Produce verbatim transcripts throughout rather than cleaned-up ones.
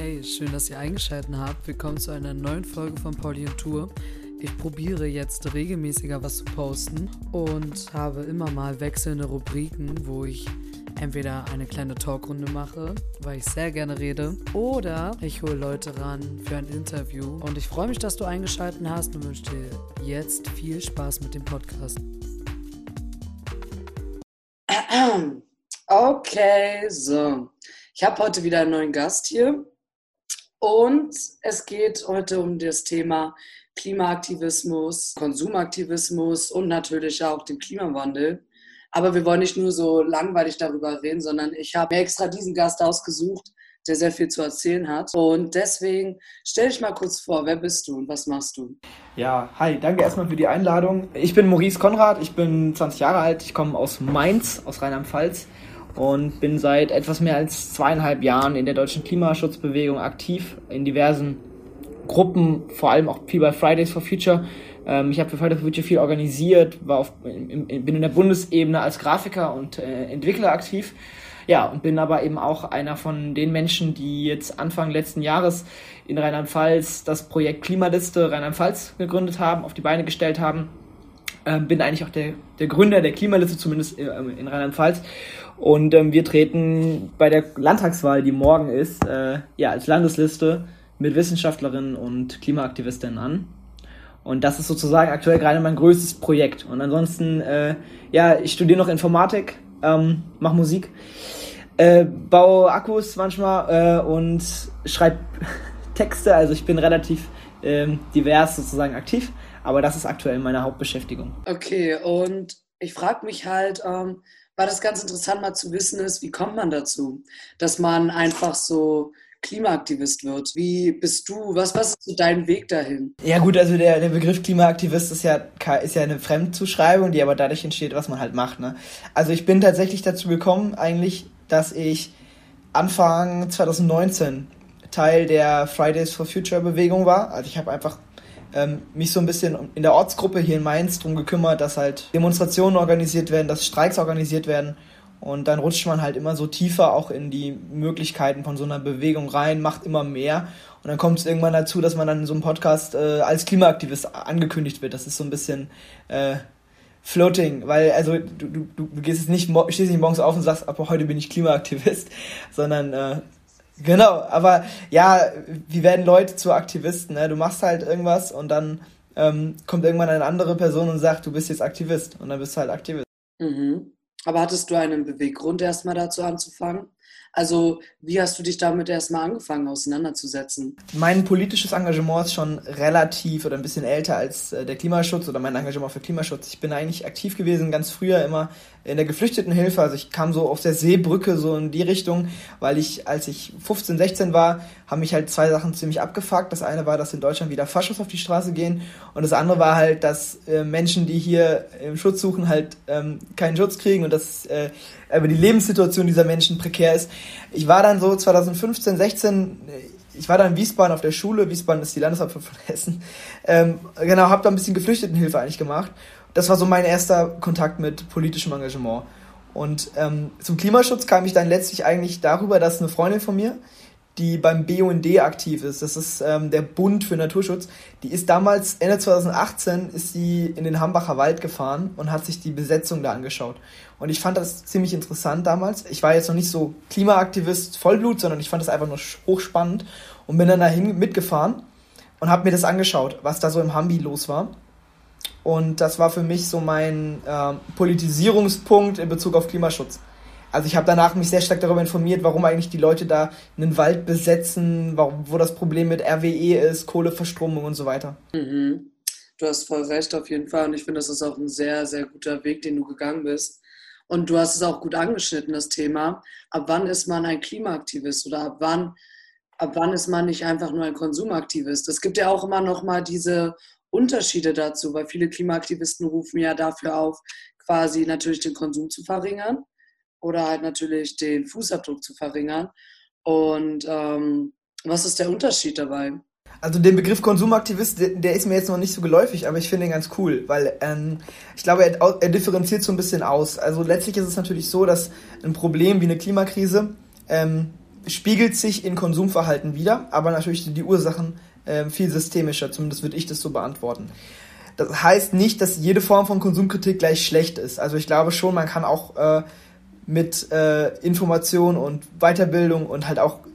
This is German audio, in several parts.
Hey, schön, dass ihr eingeschaltet habt. Willkommen zu einer neuen Folge von Pauli und Tour. Ich probiere jetzt regelmäßiger was zu posten und habe immer mal wechselnde Rubriken, wo ich entweder eine kleine Talkrunde mache, weil ich sehr gerne rede, oder ich hole Leute ran für ein Interview. Und ich freue mich, dass du eingeschaltet hast und wünsche dir jetzt viel Spaß mit dem Podcast. Okay, so. Ich habe heute wieder einen neuen Gast hier und es geht heute um das Thema Klimaaktivismus, Konsumaktivismus und natürlich auch den Klimawandel. Aber wir wollen nicht nur so langweilig darüber reden, sondern ich habe mir extra diesen Gast ausgesucht, der sehr viel zu erzählen hat. Und deswegen stell dich mal kurz vor, wer bist du und was machst du? Ja, hi, danke erstmal für die Einladung. Ich bin Maurice Konrad, ich bin zwanzig Jahre alt, ich komme aus Mainz, aus Rheinland-Pfalz und bin seit etwas mehr als zweieinhalb Jahren in der deutschen Klimaschutzbewegung aktiv, in diversen Gruppen, vor allem auch viel bei Fridays for Future. Ähm, ich habe für Fridays for Future viel organisiert, war auf, in, in, bin in der Bundesebene als Grafiker und äh, Entwickler aktiv. Ja, und bin aber eben auch einer von den Menschen, die jetzt Anfang letzten Jahres in Rheinland-Pfalz das Projekt Klimaliste Rheinland-Pfalz gegründet haben, auf die Beine gestellt haben. Ähm, bin eigentlich auch der, der Gründer der Klimaliste, zumindest äh, in Rheinland-Pfalz. Und ähm, wir treten bei der Landtagswahl, die morgen ist, äh, ja, als Landesliste mit Wissenschaftlerinnen und Klimaaktivistinnen an. Und das ist sozusagen aktuell gerade mein größtes Projekt. Und ansonsten, äh, ja, ich studiere noch Informatik, ähm, mache Musik, äh, baue Akkus manchmal äh, und schreibe Texte. Also ich bin relativ äh, divers sozusagen aktiv, aber das ist aktuell meine Hauptbeschäftigung. Okay, und ich frage mich halt, ähm, weil das ganz interessant mal zu wissen ist, wie kommt man dazu, dass man einfach so Klimaaktivist wird? Wie bist du, was, was ist so dein Weg dahin? Ja gut, also der, der Begriff Klimaaktivist ist ja, ist ja eine Fremdzuschreibung, die aber dadurch entsteht, was man halt macht, ne? Also ich bin tatsächlich dazu gekommen eigentlich, dass ich Anfang zwanzig neunzehn Teil der Fridays for Future Bewegung war. Also ich habe einfach ähm, mich so ein bisschen in der Ortsgruppe hier in Mainz drum gekümmert, dass halt Demonstrationen organisiert werden, dass Streiks organisiert werden. Und dann rutscht man halt immer so tiefer auch in die Möglichkeiten von so einer Bewegung rein, macht immer mehr. Und dann kommt es irgendwann dazu, dass man dann in so einem Podcast äh, als Klimaaktivist angekündigt wird. Das ist so ein bisschen äh, floating, weil also du, du, du gehst jetzt nicht, stehst nicht morgens auf und sagst, aber heute bin ich Klimaaktivist, sondern äh, genau, aber ja, wie werden Leute zu Aktivisten? Ne? Du machst halt irgendwas und dann ähm, kommt irgendwann eine andere Person und sagt, du bist jetzt Aktivist und dann bist du halt Aktivist. Mhm. Aber hattest du einen Beweggrund, erstmal dazu anzufangen? Also, wie hast du dich damit erstmal angefangen, auseinanderzusetzen? Mein politisches Engagement ist schon relativ oder ein bisschen älter als äh, der Klimaschutz oder mein Engagement für Klimaschutz. Ich bin eigentlich aktiv gewesen, ganz früher immer in der Geflüchtetenhilfe. Also ich kam so auf der Seebrücke so in die Richtung, weil ich, als ich fünfzehn, sechzehn war, haben mich halt zwei Sachen ziemlich abgefuckt. Das eine war, dass in Deutschland wieder Faschos auf die Straße gehen und das andere war halt, dass äh, Menschen, die hier im Schutz suchen, halt ähm, keinen Schutz kriegen und dass äh, aber die Lebenssituation dieser Menschen prekär ist. Ich war dann so zwanzig fünfzehn, sechzehn, ich war dann in Wiesbaden auf der Schule, Wiesbaden ist die Landeshauptstadt von Hessen, ähm, genau, habe da ein bisschen Geflüchtetenhilfe eigentlich gemacht. Das war so mein erster Kontakt mit politischem Engagement. Und ähm, zum Klimaschutz kam ich dann letztlich eigentlich darüber, dass eine Freundin von mir, die beim B U N D aktiv ist, das ist ähm, der Bund für Naturschutz, die ist damals, Ende zwanzig achtzehn, ist sie in den Hambacher Wald gefahren und hat sich die Besetzung da angeschaut. Und ich fand das ziemlich interessant damals. Ich war jetzt noch nicht so Klimaaktivist Vollblut, sondern ich fand das einfach nur hochspannend und bin dann dahin mitgefahren und habe mir das angeschaut, was da so im Hambi los war. Und das war für mich so mein äh, Politisierungspunkt in Bezug auf Klimaschutz. Also ich habe danach mich sehr stark darüber informiert, warum eigentlich die Leute da einen Wald besetzen, warum, wo das Problem mit R W E ist, Kohleverstromung und so weiter. Mhm. Du hast voll recht auf jeden Fall und ich finde, das ist auch ein sehr, sehr guter Weg, den du gegangen bist. Und du hast es auch gut angeschnitten, das Thema. Ab wann ist man ein Klimaaktivist oder ab wann, ab wann ist man nicht einfach nur ein Konsumaktivist? Es gibt ja auch immer noch mal diese Unterschiede dazu, weil viele Klimaaktivisten rufen ja dafür auf, quasi natürlich den Konsum zu verringern oder halt natürlich den Fußabdruck zu verringern. Und ähm, was ist der Unterschied dabei? Also den Begriff Konsumaktivist, der, der ist mir jetzt noch nicht so geläufig, aber ich finde ihn ganz cool, weil ähm, ich glaube, er, er differenziert so ein bisschen aus. Also letztlich ist es natürlich so, dass ein Problem wie eine Klimakrise ähm, spiegelt sich in Konsumverhalten wider, aber natürlich sind die Ursachen äh, viel systemischer, zumindest würde ich das so beantworten. Das heißt nicht, dass jede Form von Konsumkritik gleich schlecht ist. Also ich glaube schon, man kann auch äh, mit äh, Information und Weiterbildung und halt auch,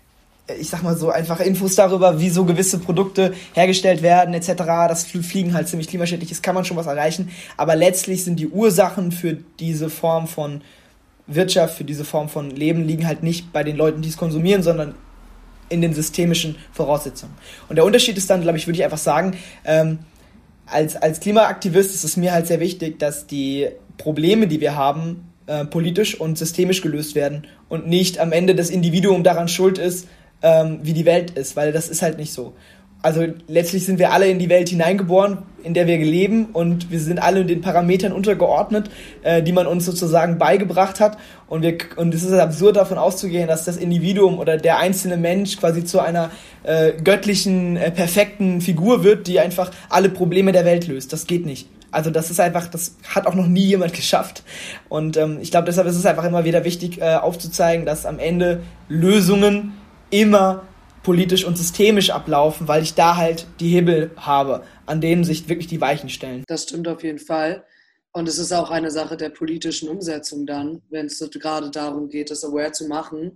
ich sag mal so, einfach Infos darüber, wie so gewisse Produkte hergestellt werden et cetera. Das Fliegen halt ziemlich klimaschädlich ist, kann man schon was erreichen. Aber letztlich sind die Ursachen für diese Form von Wirtschaft, für diese Form von Leben liegen halt nicht bei den Leuten, die es konsumieren, sondern in den systemischen Voraussetzungen. Und der Unterschied ist dann, glaube ich, würde ich einfach sagen, ähm, als, als Klimaaktivist ist es mir halt sehr wichtig, dass die Probleme, die wir haben, äh, politisch und systemisch gelöst werden und nicht am Ende das Individuum daran schuld ist, ähm, wie die Welt ist, weil das ist halt nicht so. Also letztlich sind wir alle in die Welt hineingeboren, in der wir leben, und wir sind alle den Parametern untergeordnet, äh, die man uns sozusagen beigebracht hat, und wir und es ist absurd davon auszugehen, dass das Individuum oder der einzelne Mensch quasi zu einer äh, göttlichen, äh, perfekten Figur wird, die einfach alle Probleme der Welt löst. Das geht nicht. Also das ist einfach, das hat auch noch nie jemand geschafft, und ähm, ich glaube, deshalb ist es einfach immer wieder wichtig äh, aufzuzeigen, dass am Ende Lösungen immer politisch und systemisch ablaufen, weil ich da halt die Hebel habe, an denen sich wirklich die Weichen stellen. Das stimmt auf jeden Fall. Und es ist auch eine Sache der politischen Umsetzung dann, wenn es gerade darum geht, das aware zu machen.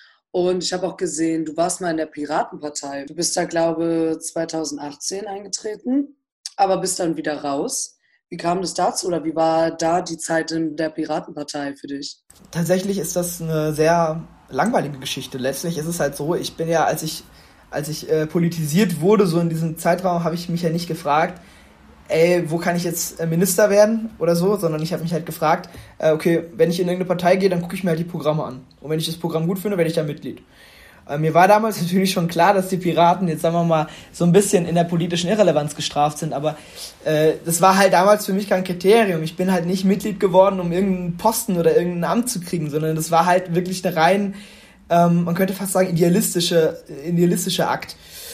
Und ich habe auch gesehen, du warst mal in der Piratenpartei. Du bist da, glaube ich, zwanzig achtzehn eingetreten, aber bist dann wieder raus. Wie kam das dazu, oder wie war da die Zeit in der Piratenpartei für dich? Tatsächlich ist das eine sehr langweilige Geschichte. Letztlich ist es halt so, ich bin ja, als ich als ich äh, politisiert wurde, so in diesem Zeitraum, habe ich mich ja nicht gefragt, ey, wo kann ich jetzt äh, Minister werden oder so, sondern ich habe mich halt gefragt, äh, okay, wenn ich in irgendeine Partei gehe, dann gucke ich mir halt die Programme an. Und wenn ich das Programm gut finde, werde ich da Mitglied. Äh, mir war damals natürlich schon klar, dass die Piraten jetzt, sagen wir mal, so ein bisschen in der politischen Irrelevanz gestraft sind, aber äh, das war halt damals für mich kein Kriterium. Ich bin halt nicht Mitglied geworden, um irgendeinen Posten oder irgendein Amt zu kriegen, sondern das war halt wirklich eine rein, ähm, man könnte fast sagen, idealistische, idealistischer Akt.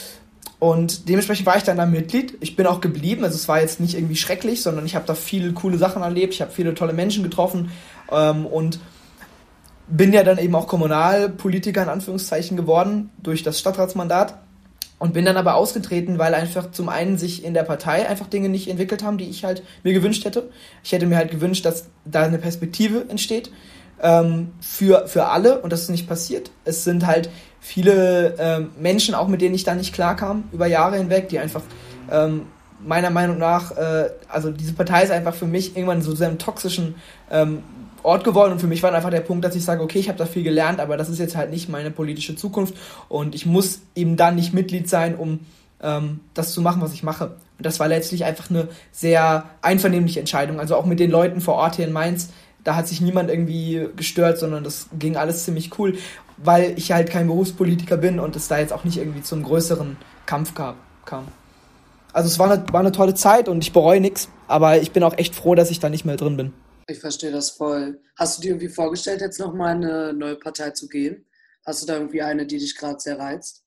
Und dementsprechend war ich dann da Mitglied. Ich bin auch geblieben, also es war jetzt nicht irgendwie schrecklich, sondern ich habe da viele coole Sachen erlebt, ich habe viele tolle Menschen getroffen, ähm, und bin ja dann eben auch Kommunalpolitiker in Anführungszeichen geworden durch das Stadtratsmandat, und bin dann aber ausgetreten, weil einfach zum einen sich in der Partei einfach Dinge nicht entwickelt haben, die ich halt mir gewünscht hätte. Ich hätte mir halt gewünscht, dass da eine Perspektive entsteht ähm, für, für alle, und das ist nicht passiert. Es sind halt viele ähm, Menschen, auch mit denen ich da nicht klarkam, über Jahre hinweg, die einfach ähm, meiner Meinung nach, äh, also diese Partei ist einfach für mich irgendwann so sehr einem toxischen ähm, Ort geworden, und für mich war einfach der Punkt, dass ich sage, okay, ich habe da viel gelernt, aber das ist jetzt halt nicht meine politische Zukunft, und ich muss eben dann nicht Mitglied sein, um ähm, das zu machen, was ich mache. Und das war letztlich einfach eine sehr einvernehmliche Entscheidung, also auch mit den Leuten vor Ort hier in Mainz, da hat sich niemand irgendwie gestört, sondern das ging alles ziemlich cool, weil ich halt kein Berufspolitiker bin und es da jetzt auch nicht irgendwie zum größeren Kampf gab, kam. Also es war eine, war eine tolle Zeit, und ich bereue nichts, aber ich bin auch echt froh, dass ich da nicht mehr drin bin. Ich verstehe das voll. Hast du dir irgendwie vorgestellt, jetzt nochmal in eine neue Partei zu gehen? Hast du da irgendwie eine, die dich gerade sehr reizt?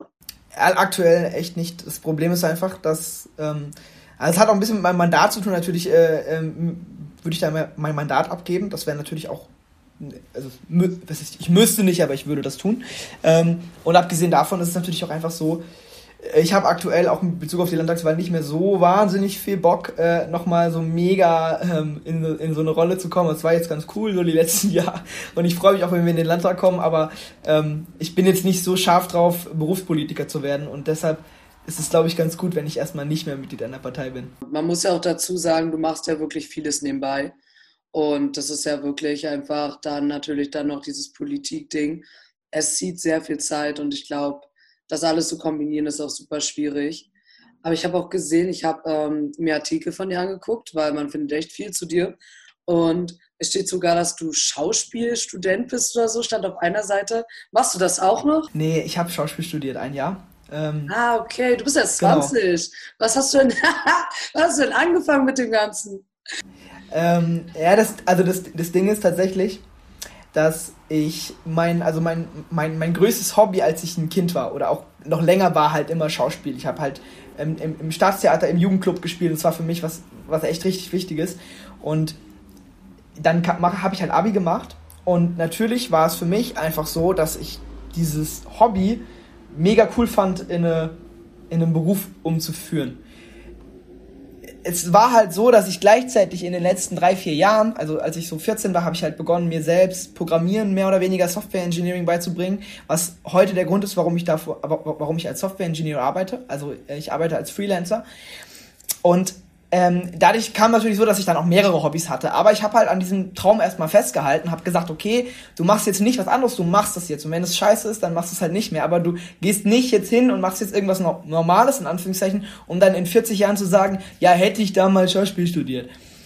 Aktuell echt nicht. Das Problem ist einfach, dass, ähm, also es hat auch ein bisschen mit meinem Mandat zu tun. Natürlich äh, ähm, würde ich da mein Mandat abgeben. Das wäre natürlich auch, also was ist, ich müsste nicht, aber ich würde das tun. Ähm, und abgesehen davon ist es natürlich auch einfach so, ich habe aktuell auch in Bezug auf die Landtagswahl nicht mehr so wahnsinnig viel Bock, äh, nochmal so mega ähm, in, in so eine Rolle zu kommen. Das war jetzt ganz cool, so die letzten Jahre. Und ich freue mich auch, wenn wir in den Landtag kommen, aber ähm, ich bin jetzt nicht so scharf drauf, Berufspolitiker zu werden. Und deshalb ist es, glaube ich, ganz gut, wenn ich erstmal nicht mehr Mitglied einer Partei bin. Man muss ja auch dazu sagen, du machst ja wirklich vieles nebenbei. Und das ist ja wirklich einfach dann natürlich dann noch dieses Politik-Ding. Es zieht sehr viel Zeit, und ich glaube, das alles zu kombinieren ist auch super schwierig. Aber ich habe auch gesehen, ich habe ähm, mir Artikel von dir angeguckt, weil man findet echt viel zu dir. Und es steht sogar, dass du Schauspielstudent bist oder so, stand auf einer Seite. Machst du das auch noch? Nee, ich habe Schauspiel studiert, ein Jahr. Ähm, ah, okay, du bist erst zwanzig. Genau. Was hast du denn, was hast du denn angefangen mit dem Ganzen? Ähm, ja, das, also das, das Ding ist tatsächlich, dass ich mein, also mein, mein, mein größtes Hobby, als ich ein Kind war oder auch noch länger war, halt immer Schauspiel. Ich habe halt ähm, im, im Staatstheater, im Jugendclub gespielt, und das war für mich was, was echt richtig wichtig ist. Und dann habe ich halt Abi gemacht, und natürlich war es für mich einfach so, dass ich dieses Hobby mega cool fand, in, eine, in einen Beruf umzuführen. Es war halt so, dass ich gleichzeitig in den letzten drei, vier Jahren, also als ich so vierzehn war, habe ich halt begonnen, mir selbst Programmieren, mehr oder weniger Software Engineering beizubringen, was heute der Grund ist, warum ich davor, warum ich als Software Engineer arbeite. Also ich arbeite als Freelancer. Und ähm, dadurch kam natürlich so, dass ich dann auch mehrere Hobbys hatte. Aber ich habe halt an diesem Traum erstmal festgehalten, habe gesagt, okay, du machst jetzt nicht was anderes, du machst das jetzt. Und wenn es scheiße ist, dann machst du es halt nicht mehr. Aber du gehst nicht jetzt hin und machst jetzt irgendwas Normales, in Anführungszeichen, um dann in vierzig Jahren zu sagen, ja, hätte ich damals Schauspiel studiert.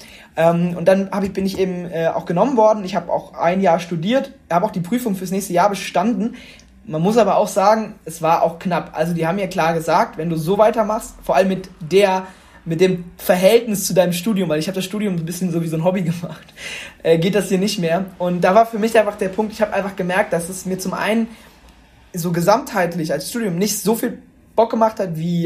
Ähm, und dann hab ich, bin ich eben äh, auch genommen worden. Ich habe auch ein Jahr studiert, habe auch die Prüfung fürs nächste Jahr bestanden. Man muss aber auch sagen, es war auch knapp. Also die haben mir klar gesagt, wenn du so weitermachst, vor allem mit der mit dem Verhältnis zu deinem Studium, weil ich habe das Studium ein bisschen so wie so ein Hobby gemacht, äh, geht das hier nicht mehr. Und da war für mich einfach der Punkt, ich habe einfach gemerkt, dass es mir zum einen so gesamtheitlich als Studium nicht so viel Bock gemacht hat, wie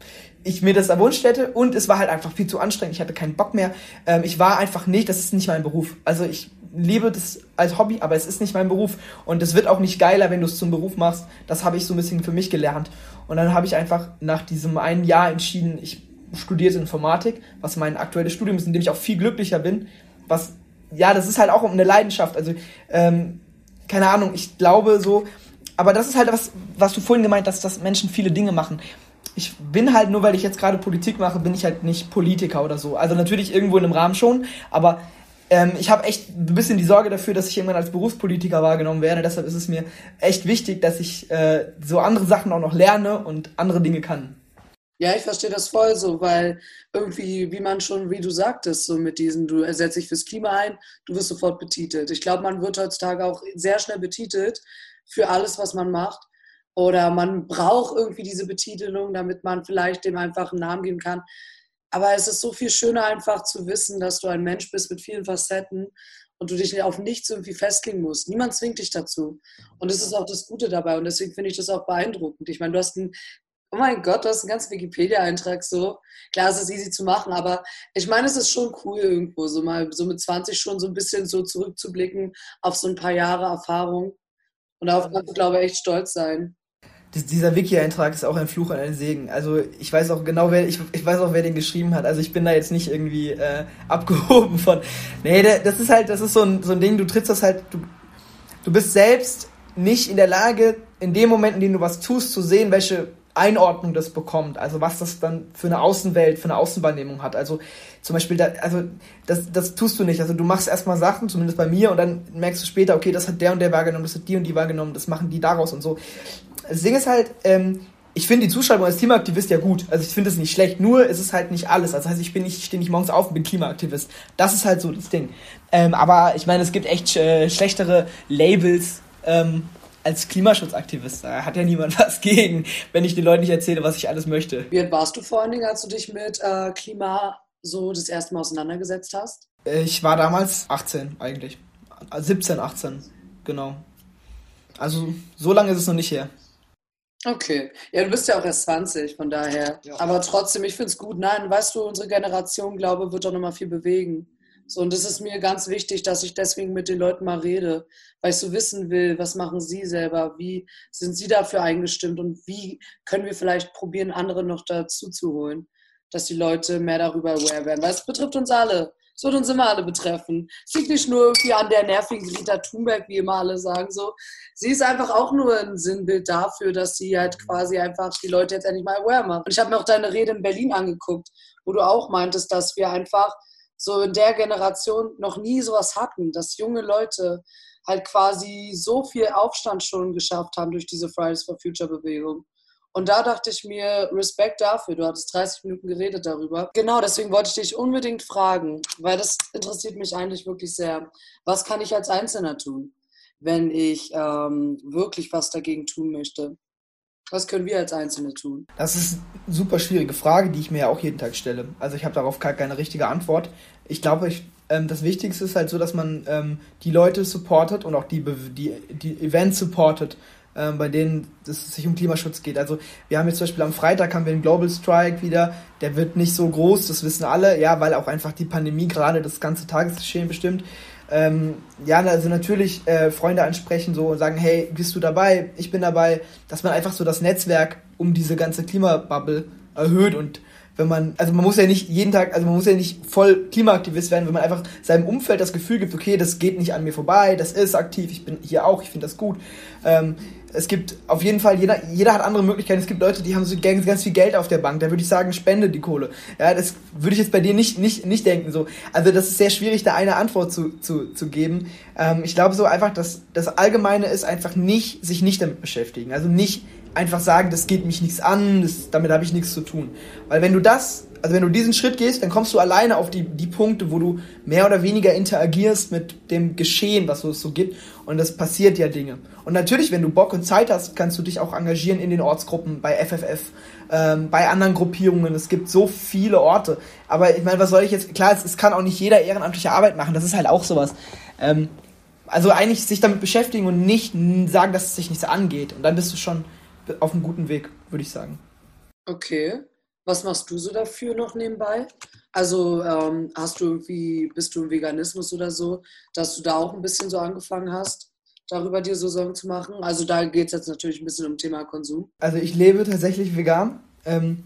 ich mir das erwünscht hätte, und es war halt einfach viel zu anstrengend, ich hatte keinen Bock mehr. Ähm, ich war einfach nicht, das ist nicht mein Beruf. Also ich liebe das als Hobby, aber es ist nicht mein Beruf, und es wird auch nicht geiler, wenn du es zum Beruf machst. Das habe ich so ein bisschen für mich gelernt. Und dann habe ich einfach nach diesem einen Jahr entschieden, ich studierte Informatik, was mein aktuelles Studium ist, in dem ich auch viel glücklicher bin. Was, ja, das ist halt auch eine Leidenschaft. Also, ähm, keine Ahnung, ich glaube so, aber das ist halt was, was du vorhin gemeint hast, dass Menschen viele Dinge machen. Ich bin halt, nur weil ich jetzt gerade Politik mache, bin ich halt nicht Politiker oder so. Also natürlich irgendwo in einem Rahmen schon, aber ähm, ich habe echt ein bisschen die Sorge dafür, dass ich irgendwann als Berufspolitiker wahrgenommen werde. Deshalb ist es mir echt wichtig, dass ich äh, so andere Sachen auch noch lerne und andere Dinge kann. Ja, ich verstehe das voll so, weil irgendwie, wie man schon, wie du sagtest, so mit diesen, du setzt dich fürs Klima ein, du wirst sofort betitelt. Ich glaube, man wird heutzutage auch sehr schnell betitelt für alles, was man macht. Oder man braucht irgendwie diese Betitelung, damit man vielleicht dem einfach einen Namen geben kann. Aber es ist so viel schöner, einfach zu wissen, dass du ein Mensch bist mit vielen Facetten und du dich auf nichts irgendwie festlegen musst. Niemand zwingt dich dazu. Und das ist auch das Gute dabei. Und deswegen finde ich das auch beeindruckend. Ich meine, du hast ein Oh mein Gott, du hast einen ganzen Wikipedia-Eintrag so. Klar, es ist easy zu machen, aber ich meine, es ist schon cool irgendwo, so mal so mit zwanzig schon so ein bisschen so zurückzublicken auf so ein paar Jahre Erfahrung. Und darauf kannst du, glaube ich, echt stolz sein. Das, dieser Wiki-Eintrag ist auch ein Fluch und ein Segen. Also ich weiß auch genau, wer ich, ich weiß auch, wer den geschrieben hat. Also ich bin da jetzt nicht irgendwie äh, abgehoben von. Nee, das ist halt, das ist so ein, so ein Ding, du trittst das halt, du, du bist selbst nicht in der Lage, in dem Moment, in dem du was tust, zu sehen, welche Einordnung das bekommt, also was das dann für eine Außenwelt, für eine Außenwahrnehmung hat. Also zum Beispiel, da, also das, das tust du nicht. Also du machst erstmal Sachen, zumindest bei mir, und dann merkst du später, okay, das hat der und der wahrgenommen, das hat die und die wahrgenommen, das machen die daraus und so. Das Ding ist halt, ähm, ich finde die Zuschreibung als Klimaaktivist ja gut. Also ich finde es nicht schlecht, nur es ist halt nicht alles. Also das heißt, ich bin nicht, ich stehe nicht morgens auf und bin Klimaaktivist. Das ist halt so das Ding. Ähm, aber ich meine, es gibt echt äh, schlechtere Labels, ähm, als Klimaschutzaktivist. Da hat ja niemand was gegen, wenn ich den Leuten nicht erzähle, was ich alles möchte. Wie alt warst du vor allen Dingen, als du dich mit äh, Klima so das erste Mal auseinandergesetzt hast? Ich war damals achtzehn eigentlich. siebzehn, achtzehn, genau. Also so lange ist es noch nicht her. Okay. Ja, du bist ja auch erst zwanzig, von daher. Ja. Aber trotzdem, ich finde es gut. Nein, weißt du, unsere Generation, glaube ich, wird doch nochmal viel bewegen. So, und das ist mir ganz wichtig, dass ich deswegen mit den Leuten mal rede, weil ich so wissen will, was machen sie selber, wie sind sie dafür eingestimmt und wie können wir vielleicht probieren, andere noch dazu zu holen, dass die Leute mehr darüber aware werden, weil es betrifft uns alle. Es wird uns immer alle betreffen. Es liegt nicht nur irgendwie an der nervigen Greta Thunberg, wie immer alle sagen so. Sie ist einfach auch nur ein Sinnbild dafür, dass sie halt quasi einfach die Leute jetzt endlich mal aware macht. Und ich habe mir auch deine Rede in Berlin angeguckt, wo du auch meintest, dass wir einfach so in der Generation noch nie sowas hatten, dass junge Leute halt quasi so viel Aufstand schon geschafft haben durch diese Fridays for Future Bewegung. Und da dachte ich mir, Respekt dafür, du hattest dreißig Minuten geredet darüber. Genau, deswegen wollte ich dich unbedingt fragen, weil das interessiert mich eigentlich wirklich sehr. Was kann ich als Einzelner tun, wenn ich ähm, wirklich was dagegen tun möchte? Was können wir als Einzelne tun? Das ist eine super schwierige Frage, die ich mir ja auch jeden Tag stelle. Also ich habe darauf gar keine richtige Antwort. Ich glaube, ich, ähm, das Wichtigste ist halt so, dass man ähm, die Leute supportet und auch die, die, die Events supportet, ähm, bei denen es sich um Klimaschutz geht. Also wir haben jetzt zum Beispiel am Freitag haben wir einen Global Strike wieder. Der wird nicht so groß, das wissen alle, ja, weil auch einfach die Pandemie gerade das ganze Tagesgeschehen bestimmt. ähm, ja, also natürlich äh, Freunde ansprechen so und sagen, hey, bist du dabei? Ich bin dabei. Dass man einfach so das Netzwerk um diese ganze Klimabubble erhöht und wenn man, also man muss ja nicht jeden Tag, also man muss ja nicht voll Klimaaktivist werden, wenn man einfach seinem Umfeld das Gefühl gibt, okay, das geht nicht an mir vorbei, das ist aktiv, ich bin hier auch, ich finde das gut. Ähm, es gibt auf jeden Fall, jeder, jeder hat andere Möglichkeiten. Es gibt Leute, die haben so ganz, ganz viel Geld auf der Bank, da würde ich sagen, spende die Kohle. Ja, das würde ich jetzt bei dir nicht, nicht, nicht denken, so. Also das ist sehr schwierig, da eine Antwort zu, zu, zu geben. Ähm, ich glaube so einfach, dass das Allgemeine ist einfach nicht, sich nicht damit beschäftigen. Also nicht einfach sagen, das geht mich nichts an, das, damit habe ich nichts zu tun. Weil wenn du das, also wenn du diesen Schritt gehst, dann kommst du alleine auf die, die Punkte, wo du mehr oder weniger interagierst mit dem Geschehen, was es so gibt. Und das passiert ja Dinge. Und natürlich, wenn du Bock und Zeit hast, kannst du dich auch engagieren in den Ortsgruppen, bei F F F, ähm, bei anderen Gruppierungen. Es gibt so viele Orte. Aber ich meine, was soll ich jetzt, klar, es, es kann auch nicht jeder ehrenamtliche Arbeit machen, das ist halt auch sowas. Ähm, also eigentlich sich damit beschäftigen und nicht sagen, dass es sich nichts angeht. Und dann bist du schon auf einem guten Weg, würde ich sagen. Okay. Was machst du so dafür noch nebenbei? Also ähm, hast du irgendwie, bist du im Veganismus oder so, dass du da auch ein bisschen so angefangen hast, darüber dir so Sorgen zu machen? Also da geht es jetzt natürlich ein bisschen um Thema Konsum. Also ich lebe tatsächlich vegan. Ähm,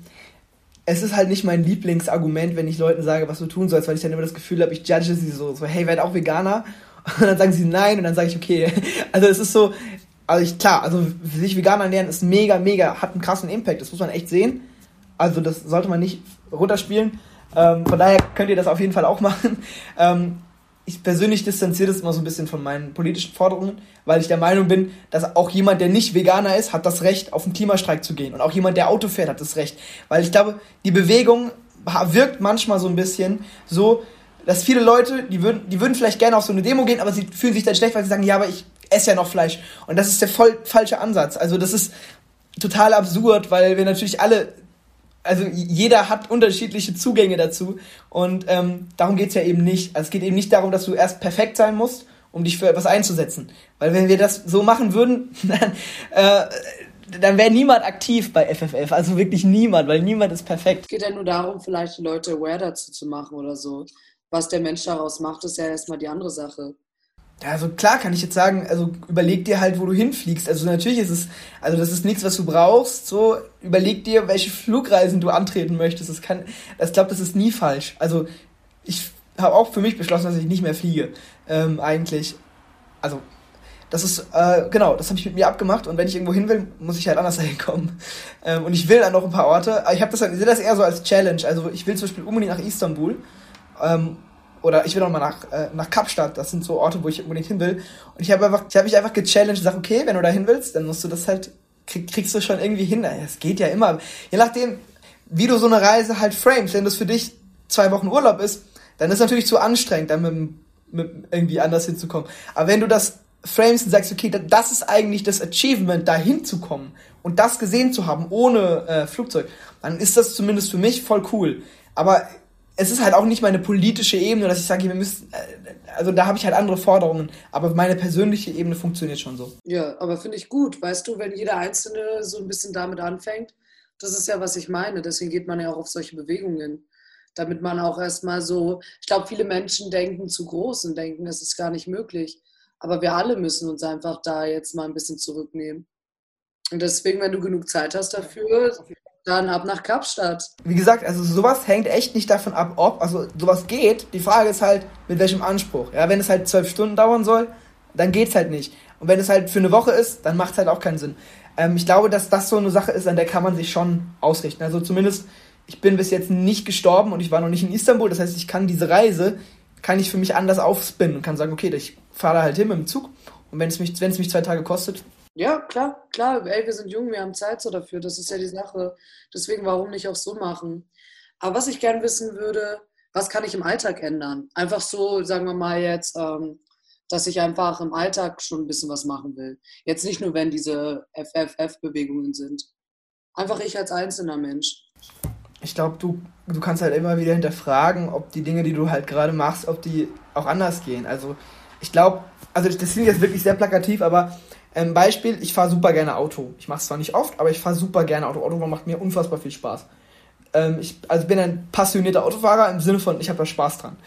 es ist halt nicht mein Lieblingsargument, wenn ich Leuten sage, was du tun sollst, weil ich dann immer das Gefühl habe, ich judge sie so, so hey, werd auch Veganer. Und dann sagen sie nein und dann sage ich, okay. Also es ist so, also ich, klar, also sich vegan ernähren ist mega, mega, hat einen krassen Impact, das muss man echt sehen. Also das sollte man nicht runterspielen. Ähm, von daher könnt ihr das auf jeden Fall auch machen. Ähm, ich persönlich distanziere das immer so ein bisschen von meinen politischen Forderungen, weil ich der Meinung bin, dass auch jemand, der nicht Veganer ist, hat das Recht, auf einen Klimastreik zu gehen. Und auch jemand, der Auto fährt, hat das Recht. Weil ich glaube, die Bewegung wirkt manchmal so ein bisschen so, dass viele Leute, die würden, die würden vielleicht gerne auf so eine Demo gehen, aber sie fühlen sich dann schlecht, weil sie sagen, ja, aber ich esse ja noch Fleisch. Und das ist der voll falsche Ansatz. Also das ist total absurd, weil wir natürlich alle... Also jeder hat unterschiedliche Zugänge dazu und ähm, darum geht's ja eben nicht. Also es geht eben nicht darum, dass du erst perfekt sein musst, um dich für etwas einzusetzen. Weil wenn wir das so machen würden, dann, äh, dann wäre niemand aktiv bei F F F. Also wirklich niemand, weil niemand ist perfekt. Es geht ja nur darum, vielleicht die Leute aware dazu zu machen oder so. Was der Mensch daraus macht, ist ja erstmal die andere Sache. Ja, also klar kann ich jetzt sagen, also überleg dir halt, wo du hinfliegst. Also natürlich ist es, also das ist nichts, was du brauchst. So, überleg dir, welche Flugreisen du antreten möchtest. Das kann, ich glaube, das ist nie falsch. Also ich habe auch für mich beschlossen, dass ich nicht mehr fliege. Ähm, eigentlich. Also das ist, äh, genau, das habe ich mit mir abgemacht. Und wenn ich irgendwo hin will, muss ich halt anders dahin kommen. Ähm, und ich will dann noch ein paar Orte. Aber ich habe das, ich sehe das eher so als Challenge. Also ich will zum Beispiel unbedingt nach Istanbul. Ähm, Oder ich will auch mal nach, äh, nach Kapstadt. Das sind so Orte, wo ich unbedingt hin will. Und ich habe einfach, ich habe mich einfach gechallenged und gesagt, okay, wenn du da hin willst, dann musst du das halt, krieg, kriegst du schon irgendwie hin. Es geht ja immer. Je nachdem, wie du so eine Reise halt framest. Wenn das für dich zwei Wochen Urlaub ist, dann ist es natürlich zu anstrengend, dann mit, mit irgendwie anders hinzukommen. Aber wenn du das framest und sagst, okay, das ist eigentlich das Achievement, da hinzukommen und das gesehen zu haben, ohne äh, Flugzeug, dann ist das zumindest für mich voll cool. Aber es ist halt auch nicht meine politische Ebene, dass ich sage, wir müssen, also da habe ich halt andere Forderungen, aber meine persönliche Ebene funktioniert schon so. Ja, aber finde ich gut, weißt du, wenn jeder Einzelne so ein bisschen damit anfängt, das ist ja, was ich meine, deswegen geht man ja auch auf solche Bewegungen, damit man auch erstmal so, ich glaube, viele Menschen denken zu groß und denken, es ist gar nicht möglich, aber wir alle müssen uns einfach da jetzt mal ein bisschen zurücknehmen. Und deswegen, wenn du genug Zeit hast dafür, dann ab nach Kapstadt. Wie gesagt, also sowas hängt echt nicht davon ab, ob, also sowas geht. Die Frage ist halt, mit welchem Anspruch. Ja, wenn es halt zwölf Stunden dauern soll, dann geht's halt nicht. Und wenn es halt für eine Woche ist, dann macht's halt auch keinen Sinn. Ähm, ich glaube, dass das so eine Sache ist, an der kann man sich schon ausrichten. Also zumindest, ich bin bis jetzt nicht gestorben und ich war noch nicht in Istanbul. Das heißt, ich kann diese Reise, kann ich für mich anders aufspinnen und kann sagen, okay, ich fahre da halt hin mit dem Zug. Und wenn es mich, wenn es mich zwei Tage kostet, ja, klar, klar. Ey, wir sind jung, wir haben Zeit so dafür. Das ist ja die Sache. Deswegen, warum nicht auch so machen? Aber was ich gern wissen würde, was kann ich im Alltag ändern? Einfach so, sagen wir mal jetzt, ähm, dass ich einfach im Alltag schon ein bisschen was machen will. Jetzt nicht nur, wenn diese F F F-Bewegungen sind. Einfach ich als einzelner Mensch. Ich glaube, du, du kannst halt immer wieder hinterfragen, ob die Dinge, die du halt gerade machst, ob die auch anders gehen. Also ich glaube, also das klingt jetzt wirklich sehr plakativ, aber Ähm, Beispiel, ich fahre super gerne Auto. Ich mache es zwar nicht oft, aber ich fahre super gerne Auto. Autofahren macht mir unfassbar viel Spaß. Ähm, ich also bin ein passionierter Autofahrer im Sinne von, ich habe da Spaß dran.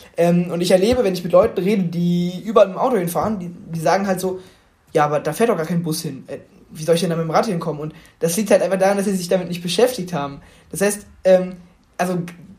Ähm, und ich erlebe, wenn ich mit Leuten rede, die überall mit dem Auto hinfahren, die, die sagen halt so, ja, aber da fährt doch gar kein Bus hin. Äh, wie soll ich denn da mit dem Rad hinkommen? Und das liegt halt einfach daran, dass sie sich damit nicht beschäftigt haben. Das heißt, ähm, also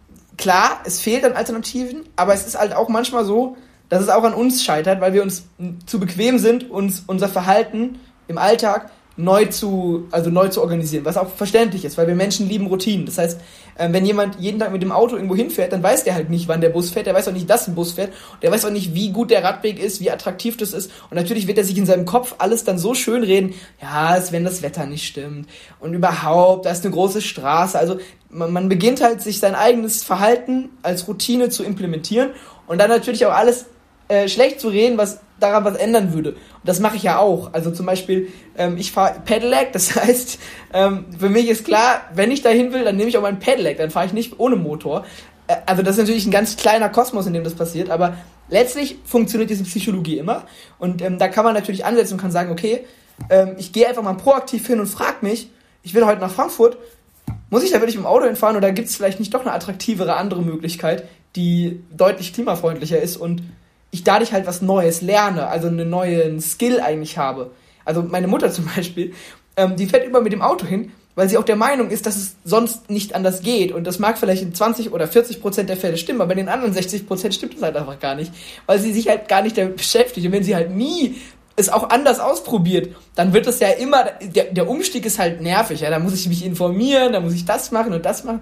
klar, es fehlt an Alternativen, aber es ist halt auch manchmal so, dass es auch an uns scheitert, weil wir uns zu bequem sind, uns unser Verhalten im Alltag neu zu, also neu zu organisieren, was auch verständlich ist, weil wir Menschen lieben Routinen. Das heißt, wenn jemand jeden Tag mit dem Auto irgendwo hinfährt, dann weiß der halt nicht, wann der Bus fährt, der weiß auch nicht, dass ein Bus fährt, und der weiß auch nicht, wie gut der Radweg ist, wie attraktiv das ist, und natürlich wird er sich in seinem Kopf alles dann so schön reden, ja, es wenn das Wetter nicht stimmt, und überhaupt, da ist eine große Straße, also man, man beginnt halt, sich sein eigenes Verhalten als Routine zu implementieren, und dann natürlich auch alles äh, schlecht zu reden, was daran was ändern würde. Und das mache ich ja auch. Also zum Beispiel, ähm, ich fahre Pedelec, das heißt, ähm, für mich ist klar, wenn ich dahin will, dann nehme ich auch mein Pedelec, dann fahre ich nicht ohne Motor. Äh, also das ist natürlich ein ganz kleiner Kosmos, in dem das passiert, aber letztlich funktioniert diese Psychologie immer. Und ähm, da kann man natürlich ansetzen und kann sagen, okay, ähm, ich gehe einfach mal proaktiv hin und frage mich, ich will heute nach Frankfurt, muss ich da wirklich mit dem Auto hinfahren, oder gibt es vielleicht nicht doch eine attraktivere andere Möglichkeit, die deutlich klimafreundlicher ist und ich dadurch halt was Neues lerne, also einen neuen Skill eigentlich habe. Also meine Mutter zum Beispiel, ähm, die fährt immer mit dem Auto hin, weil sie auch der Meinung ist, dass es sonst nicht anders geht. Und das mag vielleicht in zwanzig oder vierzig Prozent der Fälle stimmen, aber in den anderen sechzig Prozent stimmt es halt einfach gar nicht, weil sie sich halt gar nicht damit beschäftigt. Und wenn sie halt nie es auch anders ausprobiert, dann wird es ja immer, der, der Umstieg ist halt nervig, ja, da muss ich mich informieren, da muss ich das machen und das machen.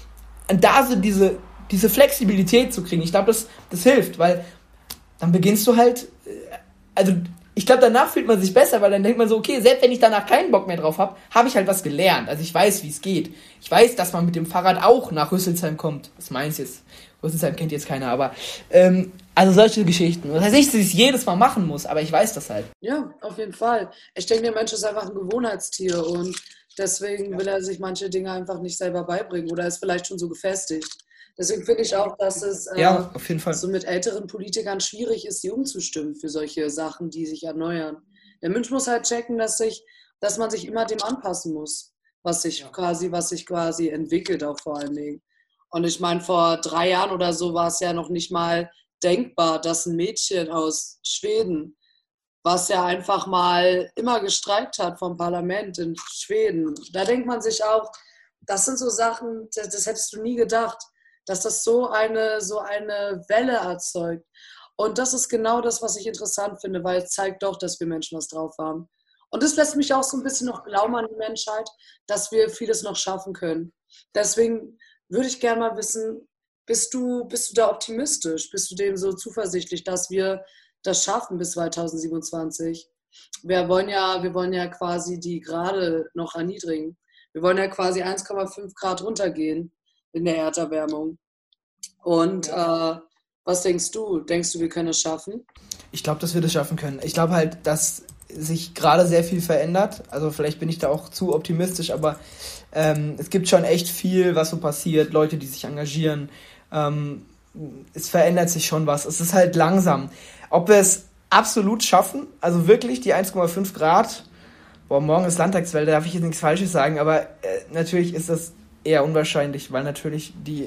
Und da so diese, diese Flexibilität zu kriegen, ich glaube, das, das hilft, weil dann beginnst du halt, also ich glaube, danach fühlt man sich besser, weil dann denkt man so, okay, selbst wenn ich danach keinen Bock mehr drauf habe, habe ich halt was gelernt. Also ich weiß, wie es geht. Ich weiß, dass man mit dem Fahrrad auch nach Rüsselsheim kommt. Was meinst du jetzt? Rüsselsheim kennt jetzt keiner, aber ähm, also solche Geschichten. Das heißt nicht, dass ich es jedes Mal machen muss, aber ich weiß das halt. Ja, auf jeden Fall. Ich denke, der Mensch ist einfach ein Gewohnheitstier und deswegen ja. will er sich manche Dinge einfach nicht selber beibringen oder ist vielleicht schon so gefestigt. Deswegen finde ich auch, dass es äh, ja, auf jeden Fall. so mit älteren Politikern schwierig ist, die umzustimmen für solche Sachen, die sich erneuern. Der Mensch muss halt checken, dass, sich, dass man sich immer dem anpassen muss, was sich, ja. quasi, was sich quasi entwickelt, auch vor allen Dingen. Und ich meine, vor drei Jahren oder so war es ja noch nicht mal denkbar, dass ein Mädchen aus Schweden, was ja einfach mal immer gestreikt hat vom Parlament in Schweden, da denkt man sich auch, das sind so Sachen, das, das hättest du nie gedacht, dass das so eine, so eine Welle erzeugt. Und das ist genau das, was ich interessant finde, weil es zeigt doch, dass wir Menschen was drauf haben. Und das lässt mich auch so ein bisschen noch glauben an die Menschheit, dass wir vieles noch schaffen können. Deswegen würde ich gerne mal wissen, bist du, bist du da optimistisch? Bist du dem so zuversichtlich, dass wir das schaffen bis zweitausendsiebenundzwanzig? Wir wollen ja, wir wollen ja quasi die Grade noch erniedrigen. Wir wollen ja quasi eins Komma fünf Grad runtergehen in der Erderwärmung. Und äh, was denkst du? Denkst du, wir können es schaffen? Ich glaube, dass wir das schaffen können. Ich glaube halt, dass sich gerade sehr viel verändert. Also vielleicht bin ich da auch zu optimistisch, aber ähm, es gibt schon echt viel, was so passiert. Leute, die sich engagieren. Ähm, es verändert sich schon was. Es ist halt langsam. Ob wir es absolut schaffen, also wirklich die eins Komma fünf Grad, boah, morgen ist Landtagswahl, da darf ich jetzt nichts Falsches sagen, aber äh, natürlich ist das eher unwahrscheinlich, weil natürlich die,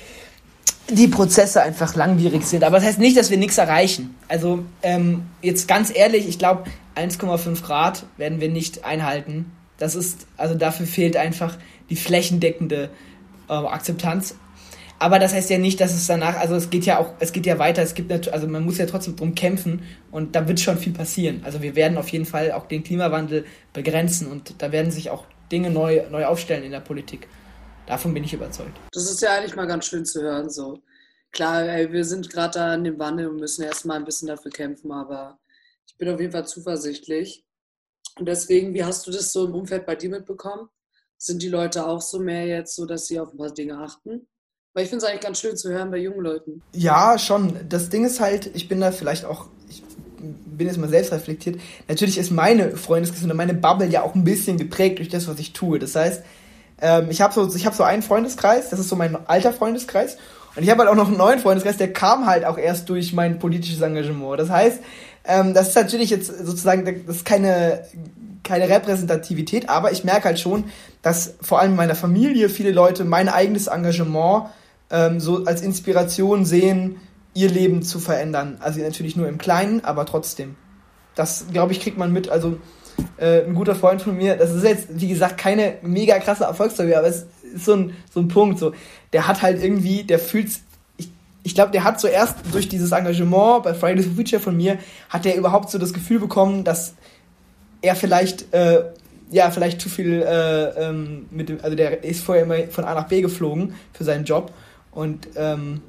die Prozesse einfach langwierig sind. Aber das heißt nicht, dass wir nichts erreichen. Also ähm, jetzt ganz ehrlich, ich glaube, eins Komma fünf Grad werden wir nicht einhalten. Das ist, also dafür fehlt einfach die flächendeckende äh, Akzeptanz. Aber das heißt ja nicht, dass es danach, also es geht ja auch, es geht ja weiter, es gibt natürlich, also man muss ja trotzdem drum kämpfen und da wird schon viel passieren. Also wir werden auf jeden Fall auch den Klimawandel begrenzen und da werden sich auch Dinge neu, neu aufstellen in der Politik. Davon bin ich überzeugt. Das ist ja eigentlich mal ganz schön zu hören. So. Klar, ey, wir sind gerade da in dem Wandel und müssen erstmal ein bisschen dafür kämpfen, aber ich bin auf jeden Fall zuversichtlich. Und deswegen, wie hast du das so im Umfeld bei dir mitbekommen? Sind die Leute auch so mehr jetzt so, dass sie auf ein paar Dinge achten? Weil ich finde es eigentlich ganz schön zu hören bei jungen Leuten. Ja, schon. Das Ding ist halt, ich bin da vielleicht auch, ich bin jetzt mal selbst reflektiert, natürlich ist meine Freundeskreis oder meine Bubble ja auch ein bisschen geprägt durch das, was ich tue. Das heißt, ich habe so, ich hab so einen Freundeskreis, das ist so mein alter Freundeskreis. Und ich habe halt auch noch einen neuen Freundeskreis, der kam halt auch erst durch mein politisches Engagement. Das heißt, ähm, das ist natürlich jetzt sozusagen, das ist keine, keine Repräsentativität, aber ich merke halt schon, dass vor allem in meiner Familie viele Leute mein eigenes Engagement ähm, so als Inspiration sehen, ihr Leben zu verändern. Also natürlich nur im Kleinen, aber trotzdem. Das, glaube ich, kriegt man mit. Also äh, ein guter Freund von mir, das ist jetzt, wie gesagt, keine mega krasse Erfolgsstory, aber es ist so ein, so ein Punkt. So. Der hat halt irgendwie, der fühlt, ich, ich glaube, der hat zuerst durch dieses Engagement bei Fridays for Future von mir, hat der überhaupt so das Gefühl bekommen, dass er vielleicht, äh, ja, vielleicht zu viel äh, ähm, mit dem, also der ist vorher immer von A nach B geflogen für seinen Job und ähm,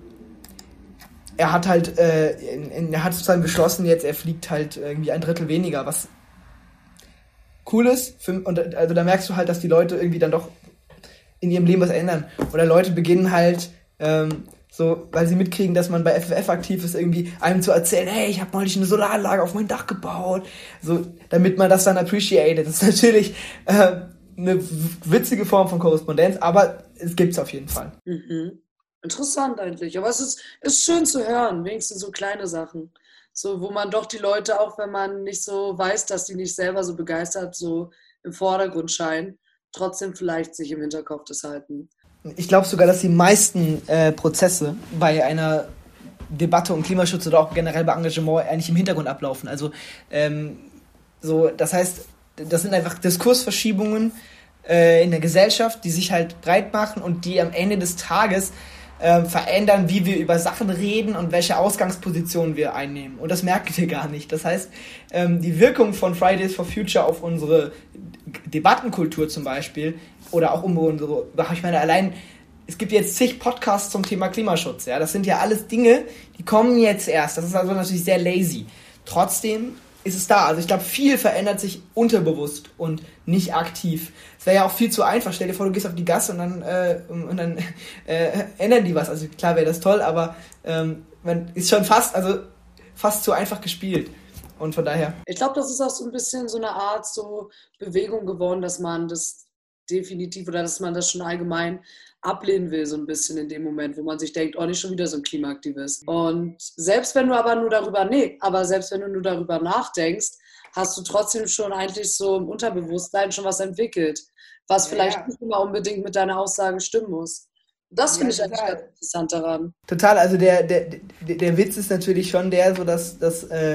er hat halt, äh, in, in, er hat sozusagen beschlossen, jetzt er fliegt halt irgendwie ein Drittel weniger, was cool ist. Für, und also da merkst du halt, dass die Leute irgendwie dann doch in ihrem Leben was ändern. Oder Leute beginnen halt, ähm, so, weil sie mitkriegen, dass man bei F F F aktiv ist, irgendwie einem zu erzählen, hey, ich habe neulich eine Solaranlage auf mein Dach gebaut. So, damit man das dann appreciated. Das ist natürlich äh, eine witzige Form von Korrespondenz, aber es gibt's auf jeden Fall. Mhm. Interessant eigentlich, aber es ist, ist schön zu hören, wenigstens so kleine Sachen, so wo man doch die Leute, auch wenn man nicht so weiß, dass die nicht selber so begeistert so im Vordergrund scheinen, trotzdem vielleicht sich im Hinterkopf das halten. Ich glaube sogar, dass die meisten äh, Prozesse bei einer Debatte um Klimaschutz oder auch generell bei Engagement eigentlich im Hintergrund ablaufen. Also ähm, so, das heißt, das sind einfach Diskursverschiebungen äh, in der Gesellschaft, die sich halt breit machen und die am Ende des Tages äh, verändern, wie wir über Sachen reden und welche Ausgangspositionen wir einnehmen. Und das merken wir gar nicht. Das heißt, ähm, die Wirkung von Fridays for Future auf unsere Debattenkultur zum Beispiel oder auch um unsere, ich meine, allein, es gibt jetzt zig Podcasts zum Thema Klimaschutz, ja, das sind ja alles Dinge, die kommen jetzt erst, das ist also natürlich sehr lazy. Trotzdem ist es da, also ich glaube, viel verändert sich unterbewusst und nicht aktiv. Es wäre ja auch viel zu einfach, stell dir vor, du gehst auf die Gasse und dann, äh, und dann äh, ändern die was, also klar wäre das toll, aber ähm, man ist schon fast, also fast zu einfach gespielt. Und von daher. Ich glaube, das ist auch so ein bisschen so eine Art so Bewegung geworden, dass man das definitiv oder dass man das schon allgemein ablehnen will, so ein bisschen in dem Moment, wo man sich denkt, oh, nicht schon wieder so ein Klimaaktivist. Und selbst wenn du aber nur darüber, nee, aber selbst wenn du nur darüber nachdenkst, hast du trotzdem schon eigentlich so im Unterbewusstsein schon was entwickelt, was ja, vielleicht ja. nicht immer unbedingt mit deiner Aussage stimmen muss. Das finde ja, ich eigentlich ganz interessant daran. Total, also der, der, der, der Witz ist natürlich schon der, so dass, dass äh,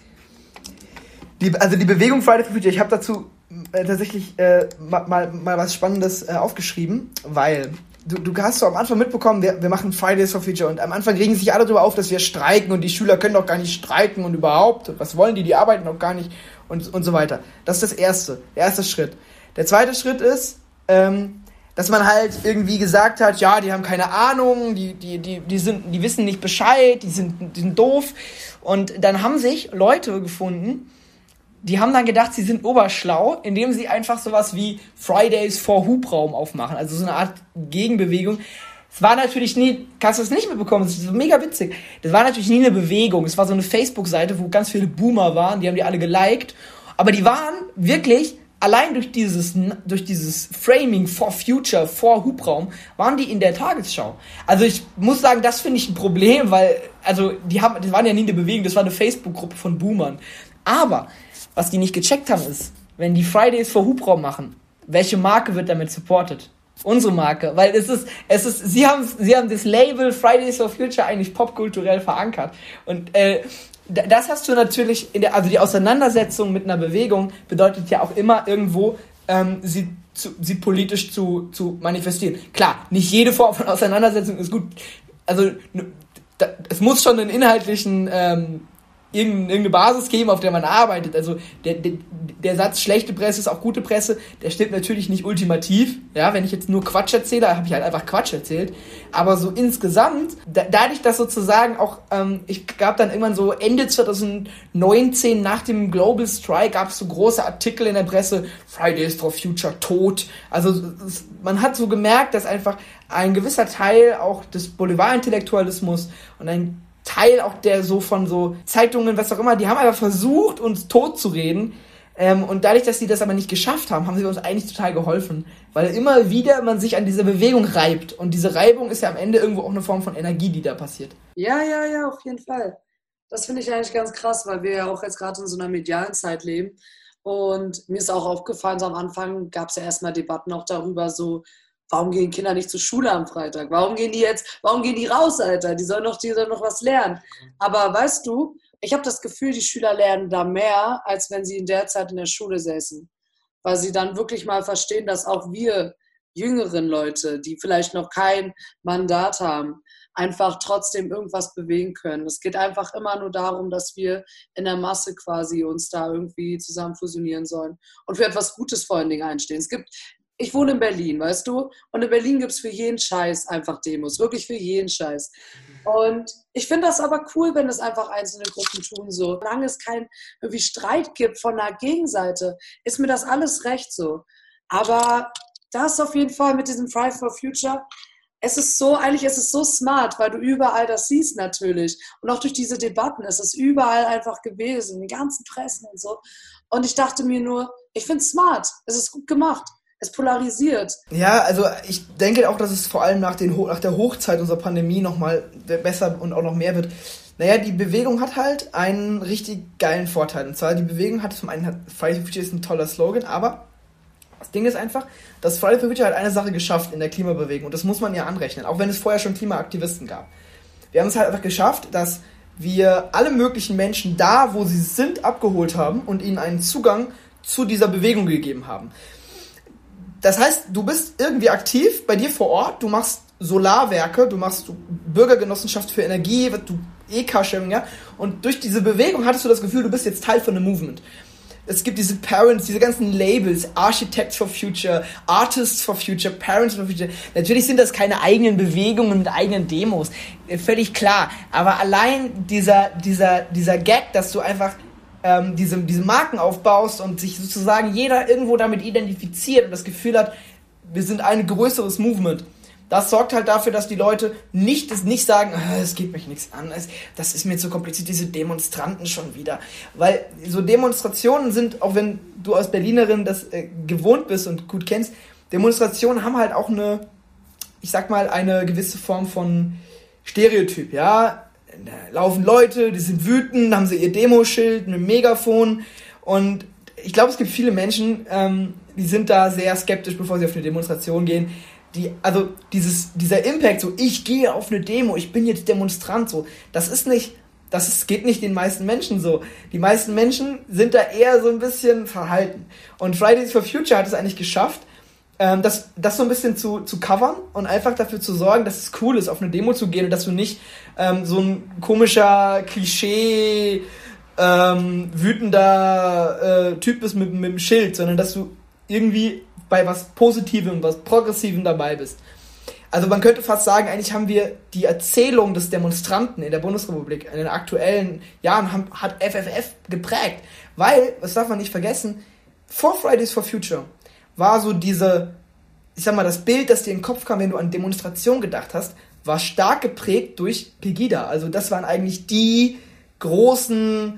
die, also die Bewegung Fridays for Future, ich habe dazu äh, tatsächlich äh, mal, mal, mal was Spannendes äh, aufgeschrieben, weil du, du hast so am Anfang mitbekommen, wir, wir machen Fridays for Future und am Anfang regen sich alle darüber auf, dass wir streiken und die Schüler können doch gar nicht streiken und überhaupt, was wollen die, die arbeiten doch gar nicht und, und so weiter. Das ist das Erste, der erste Schritt. Der zweite Schritt ist, ähm, dass man halt irgendwie gesagt hat, ja, die haben keine Ahnung, die, die, die, die, sind, die wissen nicht Bescheid, die sind, die sind doof. Und dann haben sich Leute gefunden, die haben dann gedacht, sie sind oberschlau, indem sie einfach sowas wie Fridays for Hubraum aufmachen. Also so eine Art Gegenbewegung. Es war natürlich nie, kannst du das nicht mitbekommen, das ist so mega witzig. Das war natürlich nie eine Bewegung. Es war so eine Facebook-Seite, wo ganz viele Boomer waren, die haben die alle geliked. Aber die waren wirklich, allein durch dieses, durch dieses Framing for Future, for Hubraum, waren die in der Tagesschau. Also ich muss sagen, das finde ich ein Problem, weil, also die haben, das waren ja nie eine Bewegung, das war eine Facebook-Gruppe von Boomern. Aber was die nicht gecheckt haben ist, wenn die Fridays for Hubraum machen, welche Marke wird damit supported? Unsere Marke, weil es ist, es ist, sie haben, sie haben das Label Fridays for Future eigentlich popkulturell verankert. Und äh, das hast du natürlich in der, also die Auseinandersetzung mit einer Bewegung bedeutet ja auch immer irgendwo, ähm, sie, zu, sie politisch zu, zu manifestieren. Klar, nicht jede Form von Auseinandersetzung ist gut. Also da, es muss schon einen inhaltlichen ähm, irgendeine Basis geben, auf der man arbeitet. Also der, der, der Satz, schlechte Presse ist auch gute Presse, der stimmt natürlich nicht ultimativ. Ja, wenn ich jetzt nur Quatsch erzähle, habe ich halt einfach Quatsch erzählt. Aber so insgesamt, da, dadurch, dass sozusagen auch, ähm, ich gab dann irgendwann so Ende zwanzig neunzehn nach dem Global Strike, gab es so große Artikel in der Presse, Fridays for Future tot. Also es, man hat so gemerkt, dass einfach ein gewisser Teil auch des Boulevardintellektualismus und ein Teil auch der so von so Zeitungen, was auch immer, die haben einfach versucht, uns tot zu reden. Ähm, und dadurch, dass sie das aber nicht geschafft haben, haben sie uns eigentlich total geholfen. Weil immer wieder man sich an dieser Bewegung reibt. Und diese Reibung ist ja am Ende irgendwo auch eine Form von Energie, die da passiert. Ja, ja, ja, auf jeden Fall. Das finde ich eigentlich ganz krass, weil wir ja auch jetzt gerade in so einer medialen Zeit leben. Und mir ist auch aufgefallen, so am Anfang gab es ja erstmal Debatten auch darüber, so warum gehen Kinder nicht zur Schule am Freitag? Warum gehen die jetzt, warum gehen die raus, Alter? Die sollen noch, die sollen noch was lernen. Aber weißt du, ich habe das Gefühl, die Schüler lernen da mehr, als wenn sie in der Zeit in der Schule säßen. Weil sie dann wirklich mal verstehen, dass auch wir jüngeren Leute, die vielleicht noch kein Mandat haben, einfach trotzdem irgendwas bewegen können. Es geht einfach immer nur darum, dass wir in der Masse quasi uns da irgendwie zusammen fusionieren sollen und für etwas Gutes vor allen Dingen einstehen. Es gibt, ich wohne in Berlin, weißt du, und in Berlin gibt es für jeden Scheiß einfach Demos, wirklich für jeden Scheiß. Und ich finde das aber cool, wenn es einfach einzelne Gruppen tun, so. Solange es keinen irgendwie Streit gibt von der Gegenseite, ist mir das alles recht so. Aber das auf jeden Fall mit diesem Friday for Future, es ist so, eigentlich ist es so smart, weil du überall das siehst natürlich. Und auch durch diese Debatten ist es überall einfach gewesen, in den ganzen Pressen und so. Und ich dachte mir nur, ich finde es smart, es ist gut gemacht. Es polarisiert. Ja, also ich denke auch, dass es vor allem nach, den, nach der Hochzeit unserer Pandemie nochmal besser und auch noch mehr wird. Naja, die Bewegung hat halt einen richtig geilen Vorteil. Und zwar, die Bewegung hat zum einen, hat, Friday for Future ist ein toller Slogan, aber das Ding ist einfach, dass Friday for Future hat eine Sache geschafft in der Klimabewegung. Und das muss man ja anrechnen, auch wenn es vorher schon Klimaaktivisten gab. Wir haben es halt einfach geschafft, dass wir alle möglichen Menschen da, wo sie sind, abgeholt haben und ihnen einen Zugang zu dieser Bewegung gegeben haben. Das heißt, du bist irgendwie aktiv bei dir vor Ort, du machst Solarwerke, du machst Bürgergenossenschaft für Energie, du E K-Sharing, ja, und durch diese Bewegung hattest du das Gefühl, du bist jetzt Teil von einem Movement. Es gibt diese Parents, diese ganzen Labels, Architects for Future, Artists for Future, Parents for Future. Natürlich sind das keine eigenen Bewegungen mit eigenen Demos, völlig klar. Aber allein dieser, dieser, dieser Gag, dass du einfach ähm, diese, diese Marken aufbaust und sich sozusagen jeder irgendwo damit identifiziert und das Gefühl hat, wir sind ein größeres Movement. Das sorgt halt dafür, dass die Leute nicht, das nicht sagen, es geht mich nichts an, das ist mir zu kompliziert, diese Demonstranten schon wieder. Weil so Demonstrationen sind, auch wenn du als Berlinerin das äh, gewohnt bist und gut kennst, Demonstrationen haben halt auch eine, ich sag mal, eine gewisse Form von Stereotyp, ja. Da laufen Leute, die sind wütend, haben sie ihr Demoschild, ein Megafon und ich glaube, es gibt viele Menschen, ähm, die sind da sehr skeptisch, bevor sie auf eine Demonstration gehen. Die, also dieses, dieser Impact, so ich gehe auf eine Demo, ich bin jetzt Demonstrant, so, das ist nicht, das ist, geht nicht den meisten Menschen so. Die meisten Menschen sind da eher so ein bisschen verhalten. Und Fridays for Future hat es eigentlich geschafft, ähm, das, das so ein bisschen zu, zu covern und einfach dafür zu sorgen, dass es cool ist, auf eine Demo zu gehen und dass du nicht ähm, so ein komischer Klischee ähm, wütender äh, Typ bist mit, mit dem Schild, sondern dass du irgendwie bei was Positivem, was Progressivem dabei bist. Also man könnte fast sagen, eigentlich haben wir die Erzählung des Demonstranten in der Bundesrepublik in den aktuellen Jahren haben, hat F F F geprägt. Weil, das darf man nicht vergessen, vor Fridays for Future war so diese, ich sag mal, das Bild, das dir in den Kopf kam, wenn du an Demonstration gedacht hast, war stark geprägt durch Pegida. Also das waren eigentlich die großen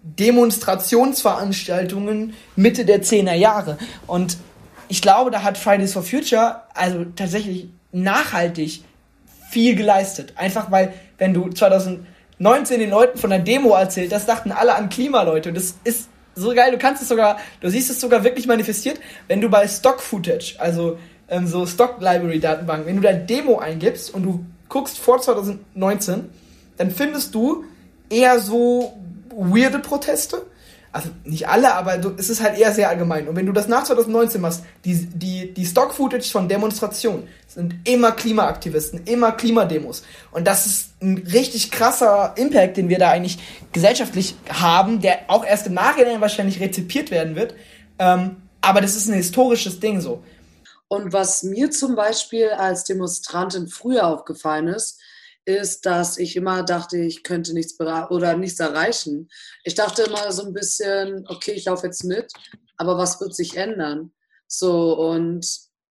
Demonstrationsveranstaltungen Mitte der zehner Jahre. Und ich glaube, da hat Fridays for Future also tatsächlich nachhaltig viel geleistet. Einfach weil, wenn du zwanzig neunzehn den Leuten von der Demo erzählt, das dachten alle an Klimaleute. Und das ist so geil, du kannst es sogar, du siehst es sogar wirklich manifestiert, wenn du bei Stock Footage, also ähm, so Stock Library Datenbank, wenn du da Demo eingibst und du guckst vor zwanzig neunzehn, dann findest du eher so weirde Proteste. Also nicht alle, aber du, es ist halt eher sehr allgemein. Und wenn du das nach zwanzig neunzehn machst, die, die, die Stock-Footage von Demonstrationen sind immer Klimaaktivisten, immer Klimademos. Und das ist ein richtig krasser Impact, den wir da eigentlich gesellschaftlich haben, der auch erst im Nachhinein wahrscheinlich rezipiert werden wird. Ähm, aber das ist ein historisches Ding so. Und was mir zum Beispiel als Demonstrantin früher aufgefallen ist, ist, dass ich immer dachte, ich könnte nichts bera- oder nichts erreichen. Ich dachte immer so ein bisschen, okay, ich laufe jetzt mit, aber was wird sich ändern? So, und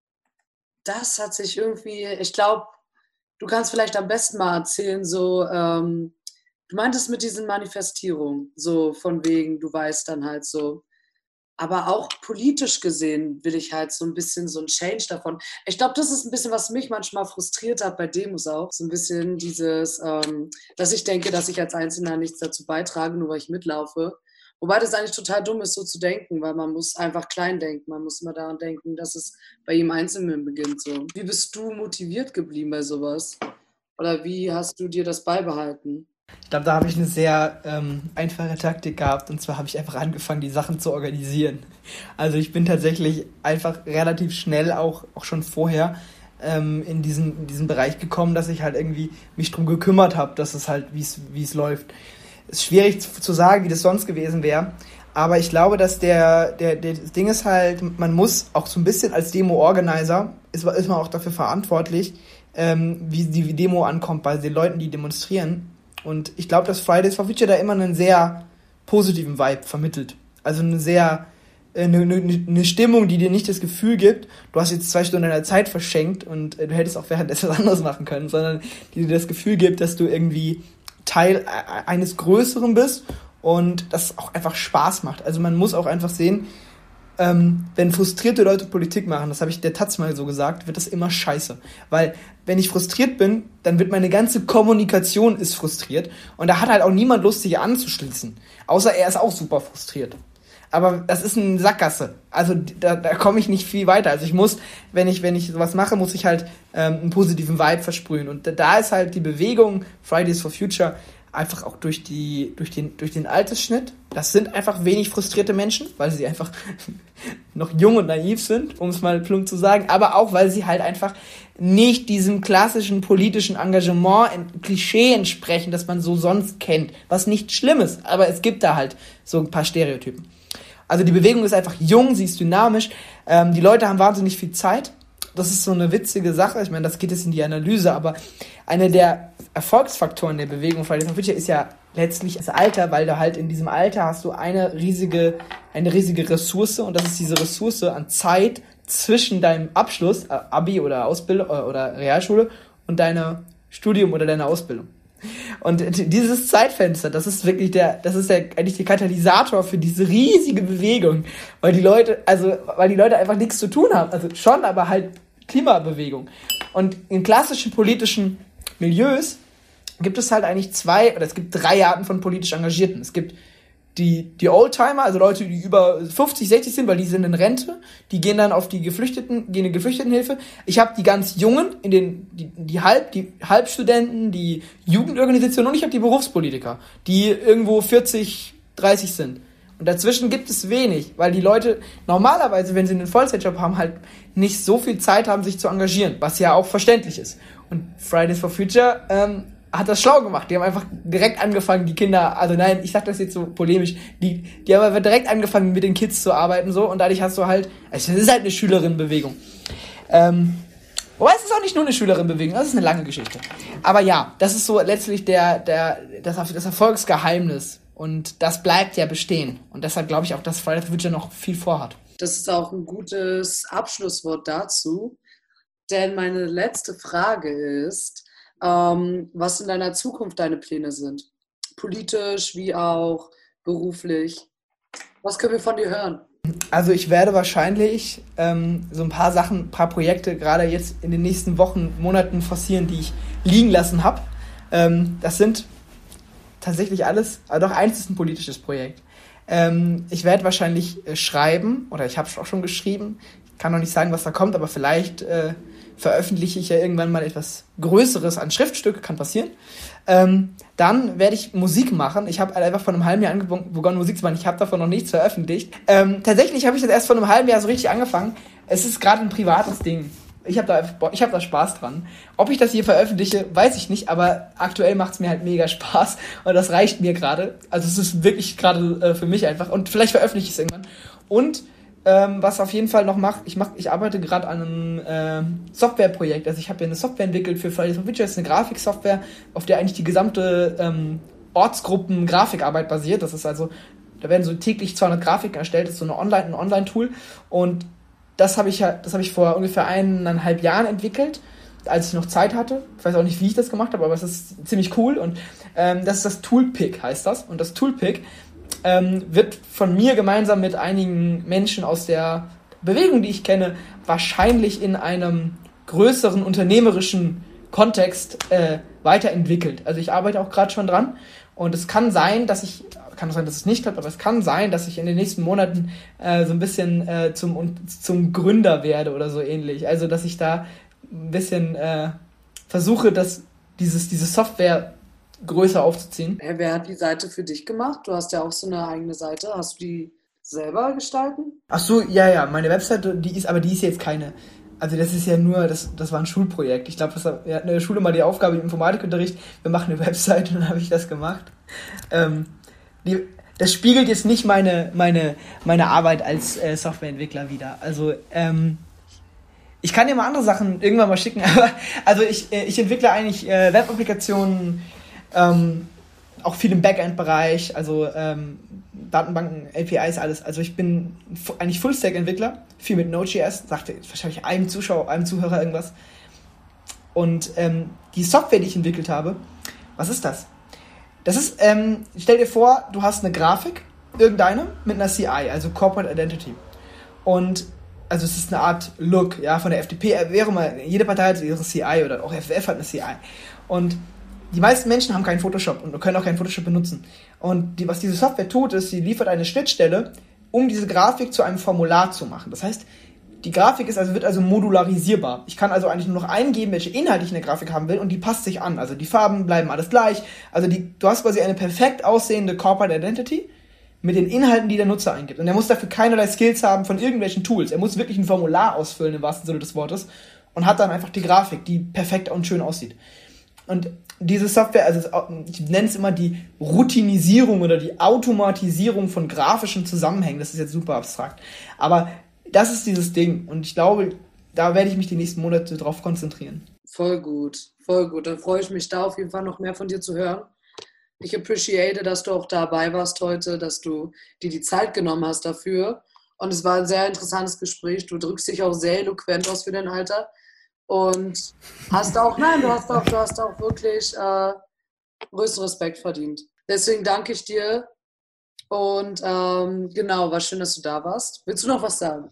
das hat sich irgendwie, ich glaube, du kannst vielleicht am besten mal erzählen, so, ähm, du meintest mit diesen Manifestierungen, so von wegen, du weißt dann halt so, aber auch politisch gesehen will ich halt so ein bisschen so ein Change davon. Ich glaube, das ist ein bisschen, was mich manchmal frustriert hat bei Demos auch. So ein bisschen dieses, ähm, dass ich denke, dass ich als Einzelner nichts dazu beitrage, nur weil ich mitlaufe. Wobei das eigentlich total dumm ist, so zu denken, weil man muss einfach klein denken. Man muss immer daran denken, dass es bei jedem Einzelnen beginnt. So. Wie bist du motiviert geblieben bei sowas? Oder wie hast du dir das beibehalten? Ich glaube, da habe ich eine sehr ähm, einfache Taktik gehabt. Und zwar habe ich einfach angefangen, die Sachen zu organisieren. Also ich bin tatsächlich einfach relativ schnell, auch, auch schon vorher, ähm, in, diesen, in diesen Bereich gekommen, dass ich halt irgendwie mich drum gekümmert habe, dass es halt, wie es wie es läuft. Es ist schwierig zu sagen, wie das sonst gewesen wäre. Aber ich glaube, dass der, der, der das Ding ist halt, man muss auch so ein bisschen als Demo-Organizer, ist, ist man auch dafür verantwortlich, ähm, wie die Demo ankommt bei den Leuten, die demonstrieren. Und ich glaube, dass Fridays for Future da immer einen sehr positiven Vibe vermittelt. Also eine sehr, eine, eine, eine Stimmung, die dir nicht das Gefühl gibt, du hast jetzt zwei Stunden deiner Zeit verschenkt und du hättest auch währenddessen was anderes machen können, sondern die dir das Gefühl gibt, dass du irgendwie Teil eines Größeren bist und das auch einfach Spaß macht. Also man muss auch einfach sehen, ähm, wenn frustrierte Leute Politik machen, das habe ich der Taz mal so gesagt, wird das immer scheiße. Weil wenn ich frustriert bin, dann wird meine ganze Kommunikation ist frustriert und da hat halt auch niemand Lust, sich anzuschließen. Außer er ist auch super frustriert. Aber das ist eine Sackgasse. Also da, da komme ich nicht viel weiter. Also ich muss, wenn ich wenn ich sowas mache, muss ich halt ähm, einen positiven Vibe versprühen. Und da, da ist halt die Bewegung Fridays for Future einfach auch durch die durch den durch den Altersschnitt. Das sind einfach wenig frustrierte Menschen, weil sie einfach noch jung und naiv sind, um es mal plump zu sagen. Aber auch, weil sie halt einfach nicht diesem klassischen politischen Engagement, Klischee entsprechen, das man so sonst kennt. Was nicht schlimm ist, aber es gibt da halt so ein paar Stereotypen. Also die Bewegung ist einfach jung, sie ist dynamisch, ähm, die Leute haben wahnsinnig viel Zeit. Das ist so eine witzige Sache, ich meine, das geht jetzt in die Analyse, aber einer der Erfolgsfaktoren der Bewegung Fridays for Future ist ja letztlich das Alter, weil du halt in diesem Alter hast du eine riesige, eine riesige Ressource und das ist diese Ressource an Zeit zwischen deinem Abschluss, äh, Abi oder Ausbildung äh, oder Realschule und deinem Studium oder deiner Ausbildung. Und dieses Zeitfenster, das ist wirklich der, das ist der, eigentlich der Katalysator für diese riesige Bewegung, weil die Leute, also, weil die Leute einfach nichts zu tun haben, also schon, aber halt Klimabewegung. Und in klassischen politischen Milieus gibt es halt eigentlich zwei, oder es gibt drei Arten von politisch Engagierten. Es gibt die, die Oldtimer, also Leute, die über fünfzig, sechzig sind, weil die sind in Rente, die gehen dann auf die Geflüchteten, gehen in Geflüchtetenhilfe. Ich habe die ganz Jungen, in den, die, die Halb, die Halbstudenten, die Jugendorganisationen und ich habe die Berufspolitiker, die irgendwo vierzig, dreißig sind. Und dazwischen gibt es wenig, weil die Leute normalerweise, wenn sie einen Vollzeitjob haben, halt nicht so viel Zeit haben, sich zu engagieren, was ja auch verständlich ist. Und Fridays for Future, ähm, hat das schlau gemacht. Die haben einfach direkt angefangen, die Kinder, also nein, ich sag das jetzt so polemisch, die, die haben aber direkt angefangen, mit den Kids zu arbeiten, so, und dadurch hast du halt, also das ist halt eine Schülerinnenbewegung. Ähm, wobei es ist auch nicht nur eine Schülerinnenbewegung, das ist eine lange Geschichte. Aber ja, das ist so letztlich der, der, das, das Erfolgsgeheimnis. Und das bleibt ja bestehen. Und deshalb glaube ich auch, dass Fridays for Future noch viel vorhat. Das ist auch ein gutes Abschlusswort dazu. Denn meine letzte Frage ist, ähm, was in deiner Zukunft deine Pläne sind. Politisch wie auch beruflich. Was können wir von dir hören? Also ich werde wahrscheinlich ähm, so ein paar Sachen, ein paar Projekte gerade jetzt in den nächsten Wochen, Monaten forcieren, die ich liegen lassen habe. Ähm, das sind tatsächlich alles, aber doch eins ist ein politisches Projekt. Ähm, ich werde wahrscheinlich äh, schreiben, oder ich habe es auch schon geschrieben, ich kann noch nicht sagen, was da kommt, aber vielleicht äh, veröffentliche ich ja irgendwann mal etwas Größeres an Schriftstück, kann passieren. Ähm, dann werde ich Musik machen. Ich habe einfach vor einem halben Jahr begonnen, Musik zu machen. Ich habe davon noch nichts veröffentlicht. Ähm, tatsächlich habe ich das erst vor einem halben Jahr so richtig angefangen. Es ist gerade ein privates Ding. Ich habe da, ich hab da Spaß dran. Ob ich das hier veröffentliche, weiß ich nicht, aber aktuell macht es mir halt mega Spaß und das reicht mir gerade. Also es ist wirklich gerade äh, für mich einfach und vielleicht veröffentliche ich es irgendwann. Und ähm, was auf jeden Fall noch macht, ich mach, ich arbeite gerade an einem ähm, Softwareprojekt. Also ich habe ja eine Software entwickelt für Fridays for Future, das ist eine Grafiksoftware, auf der eigentlich die gesamte ähm, Ortsgruppen-Grafikarbeit basiert. Das ist also, da werden so täglich zweihundert Grafiken erstellt, das ist so eine Online, ein Online-Tool und Das habe ich ja, das habe ich vor ungefähr eineinhalb Jahren entwickelt, als ich noch Zeit hatte. Ich weiß auch nicht, wie ich das gemacht habe, aber es ist ziemlich cool. Und ähm, das ist das Toolpick, heißt das. Und das Toolpick ähm, wird von mir gemeinsam mit einigen Menschen aus der Bewegung, die ich kenne, wahrscheinlich in einem größeren unternehmerischen Kontext äh, weiterentwickelt. Also ich arbeite auch gerade schon dran Und es kann sein, dass ich, kann auch sein, dass es nicht klappt, aber es kann sein, dass ich in den nächsten Monaten äh, so ein bisschen äh, zum, zum Gründer werde oder so ähnlich. Also, dass ich da ein bisschen äh, versuche, dass dieses, diese Software größer aufzuziehen. Hey, wer hat die Seite für dich gemacht? Du hast ja auch so eine eigene Seite. Hast du die selber gestalten? Ach so, ja, ja, meine Webseite, die ist, aber die ist jetzt keine, also das ist ja nur, das, das war ein Schulprojekt. Ich glaube, wir hatten in der Schule mal die Aufgabe im Informatikunterricht, wir machen eine Webseite und dann habe ich das gemacht. Ähm, die, das spiegelt jetzt nicht meine, meine, meine Arbeit als äh, Softwareentwickler wider. Also, ähm, ich kann dir mal andere Sachen irgendwann mal schicken, aber also ich, ich entwickle eigentlich äh, Web-Applikationen, ähm, auch viel im Backend-Bereich, also ähm, Datenbanken, A P Is, alles. Also ich bin f- eigentlich Full-Stack-Entwickler, viel mit Node.js, sagte wahrscheinlich einem Zuschauer, einem Zuhörer irgendwas. Und ähm, die Software, die ich entwickelt habe, was ist das? Das ist, ähm, stell dir vor, du hast eine Grafik, irgendeine, mit einer C I, also Corporate Identity. Und also es ist eine Art Look, ja, von der F D P, wäre mal, jede Partei hat ihre C I oder auch F F hat eine C I. Und die meisten Menschen haben keinen Photoshop und können auch keinen Photoshop benutzen. Und die, was diese Software tut, ist, sie liefert eine Schnittstelle, um diese Grafik zu einem Formular zu machen. Das heißt, die Grafik ist also, wird also modularisierbar. Ich kann also eigentlich nur noch eingeben, welche Inhalte ich in der Grafik haben will und die passt sich an. Also die Farben bleiben alles gleich. Also die, du hast quasi eine perfekt aussehende Corporate Identity mit den Inhalten, die der Nutzer eingibt. Und er muss dafür keinerlei Skills haben von irgendwelchen Tools. Er muss wirklich ein Formular ausfüllen, im wahrsten Sinne des Wortes, und hat dann einfach die Grafik, die perfekt und schön aussieht. Und diese Software, also ich nenne es immer die Routinisierung oder die Automatisierung von grafischen Zusammenhängen. Das ist jetzt super abstrakt. Aber das ist dieses Ding. Und ich glaube, da werde ich mich die nächsten Monate drauf konzentrieren. Voll gut, voll gut. Dann freue ich mich da auf jeden Fall noch mehr von dir zu hören. Ich appreciate, dass du auch dabei warst heute, dass du dir die Zeit genommen hast dafür. Und es war ein sehr interessantes Gespräch. Du drückst dich auch sehr eloquent aus für dein Alter. Und hast auch, nein, du hast auch, du hast auch wirklich äh, größten Respekt verdient. Deswegen danke ich dir. Und ähm, genau, war schön, dass du da warst. Willst du noch was sagen?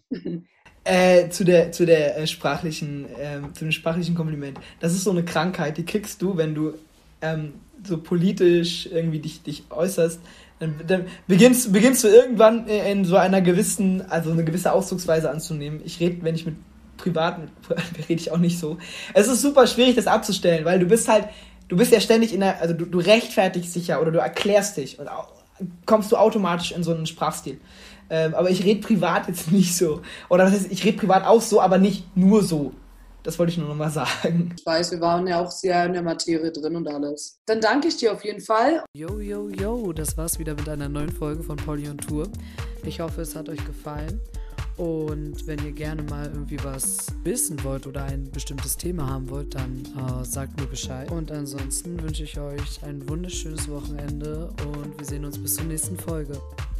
Äh, zu der, zu der äh, sprachlichen, ähm, zu dem sprachlichen Kompliment. Das ist so eine Krankheit, die kriegst du, wenn du ähm, so politisch irgendwie dich, dich äußerst. Dann, dann beginnst, beginnst du irgendwann in so einer gewissen, also eine gewisse Ausdrucksweise anzunehmen. Ich rede, wenn ich mit privat, mit, rede ich auch nicht so. Es ist super schwierig, das abzustellen, weil du bist halt, du bist ja ständig in der, also du, du rechtfertigst dich ja oder du erklärst dich und auch, kommst du automatisch in so einen Sprachstil. Ähm, aber ich rede privat jetzt nicht so. Oder das heißt, ich rede privat auch so, aber nicht nur so. Das wollte ich nur noch mal sagen. Ich weiß, wir waren ja auch sehr in der Materie drin und alles. Dann danke ich dir auf jeden Fall. Yo, yo, yo, das war's wieder mit einer neuen Folge von Polly on Tour. Ich hoffe, es hat euch gefallen. Und wenn ihr gerne mal irgendwie was wissen wollt oder ein bestimmtes Thema haben wollt, dann äh, sagt mir Bescheid. Und ansonsten wünsche ich euch ein wunderschönes Wochenende und wir sehen uns bis zur nächsten Folge.